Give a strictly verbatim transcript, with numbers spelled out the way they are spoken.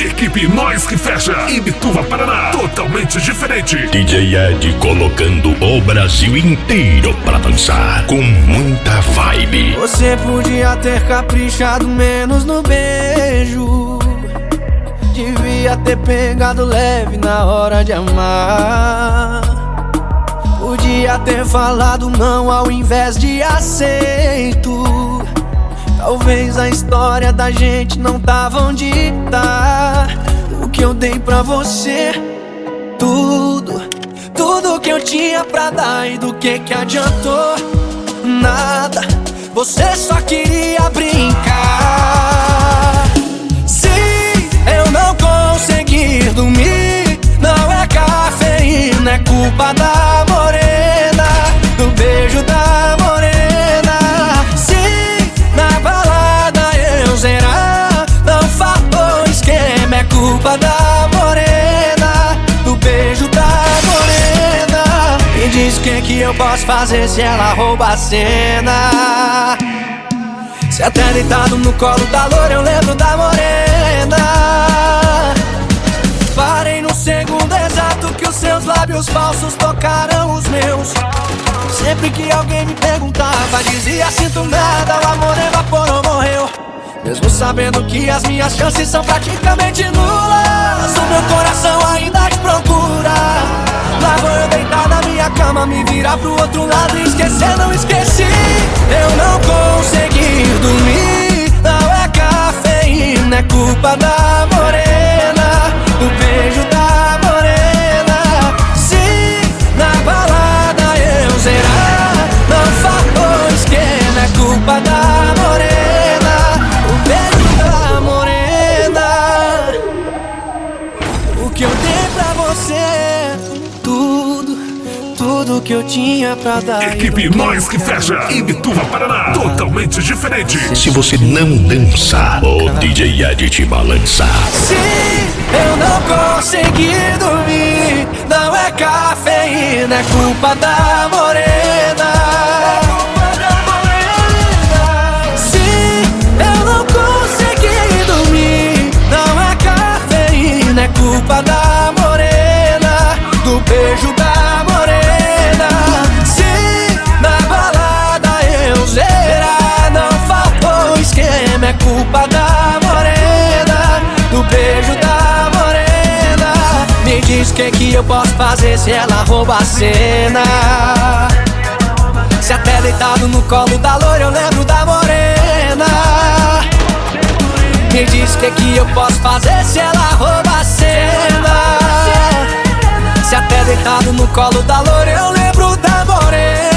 Equipe Nós Que Fecha, Imbituva, Paraná, totalmente diferente. D J Ed colocando o Brasil inteiro pra dançar, com muita vibe. Você podia ter caprichado menos no beijo, devia ter pegado leve na hora de amar. Podia ter falado não ao invés de aceito. Talvez a história da gente não tava onde tá. O que eu dei pra você, tudo, tudo que eu tinha pra dar, e do que que adiantou? Nada, você só queria brincar. Se eu não conseguir dormir, não é cafeína, é culpa da morena, do beijo da morena. Se na balada eu zerar, não faltou esquema, é culpa da morena, do beijo da morena. Me diz o que que eu posso fazer se ela rouba a cena. Se até deitado no colo da loura eu lembro da morena. Parei no segundo exato que os seus lábios falsos tocaram os meus. Sempre que alguém me perguntava, dizia sinto nada, o amor evaporou, morreu. Mesmo sabendo que as minhas chances são praticamente nulas, o meu coração ainda te procura. Lá vou eu deitar na minha cama, me virar pro outro lado e esquecer, não esqueci. Eu não consegui dormir, não é cafeína, é culpa da morena, do beijo da morena. Se na balada eu zerar, não faltou esquema, é culpa da morena, o beijo da morena. O que eu dei pra você, tudo, tudo que eu tinha pra dar. Equipe Nós Que Fecha, Imbituva, Paraná, totalmente diferente. Se você não dançar, o D J Ed te balança. Se eu não conseguir dormir, não é cafeína, é culpa da morena. Se eu não conseguir dormir, não é cafeína, é culpa da morena, do beijo da morena. Se na balada eu zerar, não faltou esquema, é culpa da morena, do beijo da morena. Me diz o que que eu posso fazer se ela rouba a cena. Se até deitado no colo da loura eu lembro da morena. Me diz o que que eu posso fazer se ela rouba a cena. Se até deitado no colo da loura eu lembro da morena.